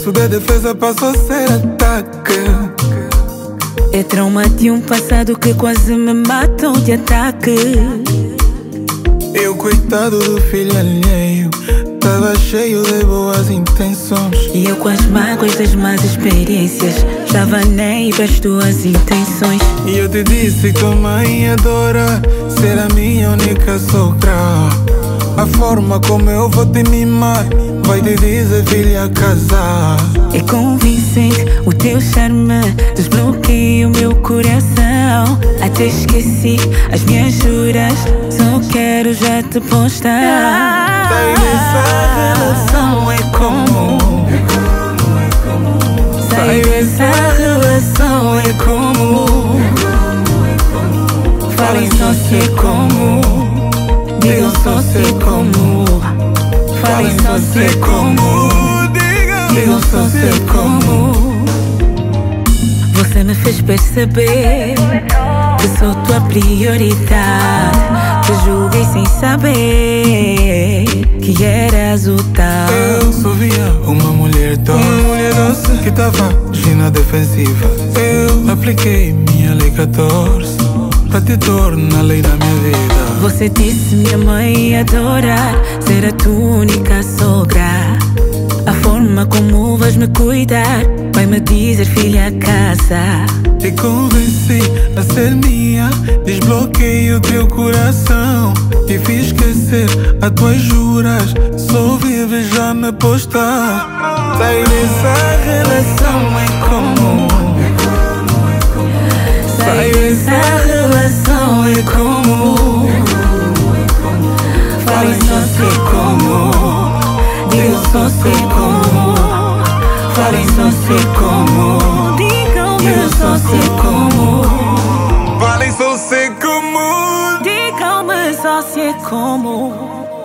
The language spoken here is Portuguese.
reflexo da defesa passou a ser ataque. É trauma de um passado que quase me matou de ataque. Eu, coitado do filho alheio, tava cheio de boas intenções. E eu com as mágoas das más experiências tava nem para as tuas intenções. E eu te disse que tua mãe adora ser a minha única sogra. A forma como eu vou te mimar vai te dizer filha casar. É convincente o teu charme, desbloqueia o meu coração. Até esqueci as minhas juras, só quero já te postar. Sai dessa relação, é comum. Sai dessa relação, é comum. Falem só se é comum. Digam só se é comum. Falem só se é comum. Digam só se é comum. Você me fez perceber que sou tua prioridade. Te julguei sem saber que eras o tal. Eu só via uma mulher doce que tava agindo defensiva. Eu apliquei minha lei 14 pra te tornar lei na minha vida. Você disse minha mãe adorar ser a tua única sogra. A forma como vais me cuidar vai me dizer filha casa. Te convenci a ser minha, desbloqueei o teu coração. Te fiz esquecer as tuas juras, só vives já me postar. Sai dessa relação, é comum. Sai dessa relação, é comum. Falem só se é comum. Digam só se é comum. Falem só se é comum. Digam só se é comum. Falem só se é comum. Digam-me só se é comum.